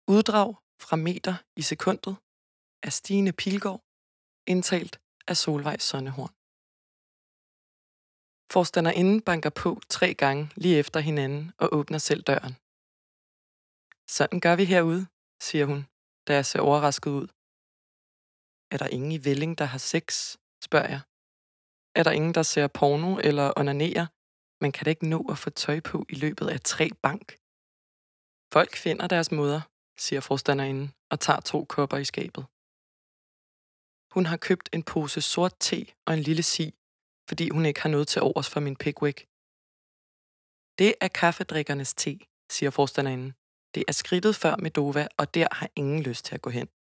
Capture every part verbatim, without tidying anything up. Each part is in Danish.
Uddrag fra Meter i sekundet af Stine Pilgaard, indtalt af Solvej Sonnehorn. Forstanderinden banker på tre gange lige efter hinanden og åbner selv døren. Sådan gør vi herude, siger hun, da jeg ser overrasket ud. Er der ingen i Velling, der har sex, spørger jeg. Er der ingen, der ser porno eller onanerer? Man kan da ikke nå at få tøj på i løbet af tre bank. Folk finder deres måder, siger forstanderinden og tager to kopper i skabet. Hun har købt en pose sort te og en lille si, fordi hun ikke har noget til overs for min Pickwick. Det er kaffedrikkernes te, siger forstanderinden. Det er skridtet før Medova, og der har ingen lyst til at gå hen.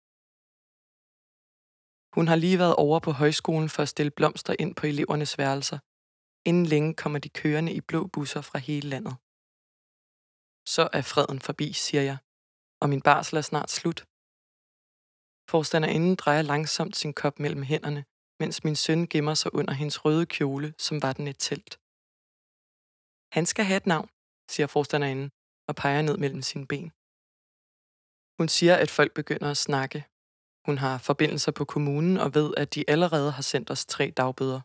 Hun har lige været over på højskolen for at stille blomster ind på elevernes værelser. Inden længe kommer de kørende i blå busser fra hele landet. Så er freden forbi, siger jeg, og min barsel er snart slut. Forstanderinden drejer langsomt sin kop mellem hænderne, mens min søn gemmer sig under hendes røde kjole, som var den et telt. Han skal have et navn, siger forstanderinden og peger ned mellem sine ben. Hun siger, at folk begynder at snakke. Hun har forbindelser på kommunen og ved, at de allerede har sendt os tre dagbøder.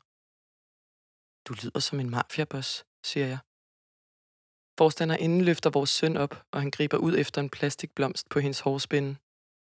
Du lyder som en mafiaboss, siger jeg. Forstanderinden løfter vores søn op, og han griber ud efter en plastikblomst på hendes hårspænde.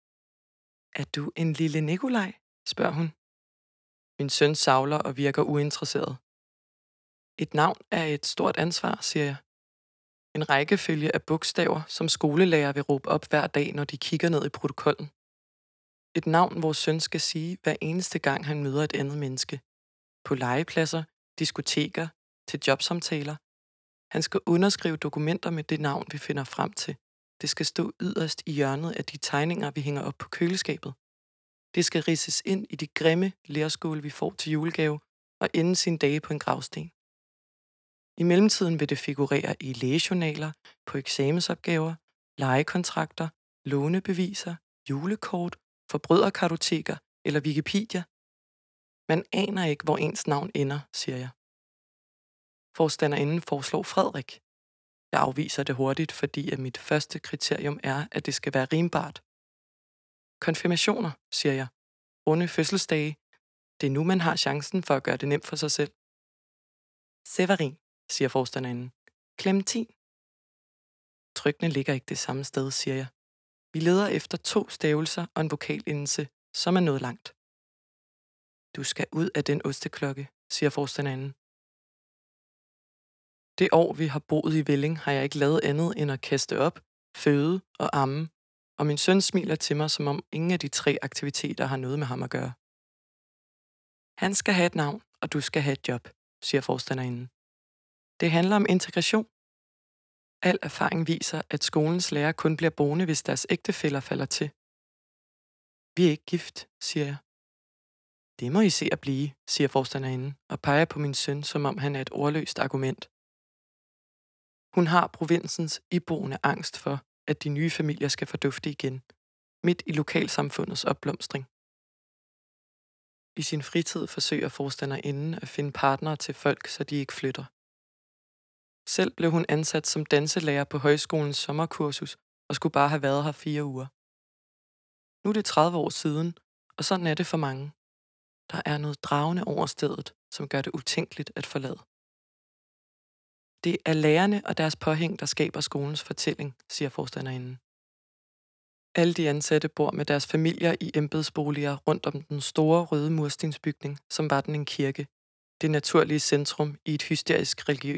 Er du en lille Nikolaj? Spørger hun. Min søn savler og virker uinteresseret. Et navn er et stort ansvar, siger jeg. En rækkefølge af bogstaver, som skolelærer vil råbe op hver dag, når de kigger ned i protokollen. Et navn, vores søn skal sige hver eneste gang, han møder et andet menneske. På legepladser, diskoteker, til jobsamtaler. Han skal underskrive dokumenter med det navn, vi finder frem til. Det skal stå yderst i hjørnet af de tegninger, vi hænger op på køleskabet. Det skal ridses ind i de grimme lerskåle, vi får til julegave, og ende sine dage på en gravsten. I mellemtiden vil det figurere i lægejournaler, på eksamensopgaver, lejekontrakter, lånebeviser, julekort, forbryderkartoteker eller Wikipedia. Man aner ikke, hvor ens navn ender, siger jeg. Forstanderinden foreslår Frederik. Jeg afviser det hurtigt, fordi at mit første kriterium er, at det skal være rimbart. Konfirmationer, siger jeg. Runde fødselsdage. Det er nu, man har chancen for at gøre det nemt for sig selv. Severin, siger forstanderinden. Clementin. Trykkene ligger ikke det samme sted, siger jeg. Vi leder efter to stavelser og en vokalendelse, som er nået langt. Du skal ud af den osteklokke, siger forstanderinden. Det år, vi har boet i Velling, har jeg ikke lavet andet end at kaste op, føde og amme, og min søn smiler til mig, som om ingen af de tre aktiviteter har noget med ham at gøre. Han skal have et navn, og du skal have et job, siger forstanderinden. Det handler om integration. Al erfaring viser, at skolens lærere kun bliver boende, hvis deres ægtefæller falder til. Vi er ikke gift, siger jeg. Det må I se at blive, siger forstanderinden og peger på min søn, som om han er et ordløst argument. Hun har provinsens iboende angst for, at de nye familier skal fordufte igen, midt i lokalsamfundets opblomstring. I sin fritid forsøger forstanderinden at finde partnere til folk, så de ikke flytter. Selv blev hun ansat som danselærer på højskolens sommerkursus og skulle bare have været her fire uger. Nu er det tredive år siden, og sådan er det for mange. Der er noget dragende over stedet, som gør det utænkeligt at forlade. Det er lærerne og deres påhæng, der skaber skolens fortælling, siger forstanderinden. Alle de ansatte bor med deres familier i embedsboliger rundt om den store røde murstensbygning, som var den en kirke. Det naturlige centrum i et hysterisk religiøst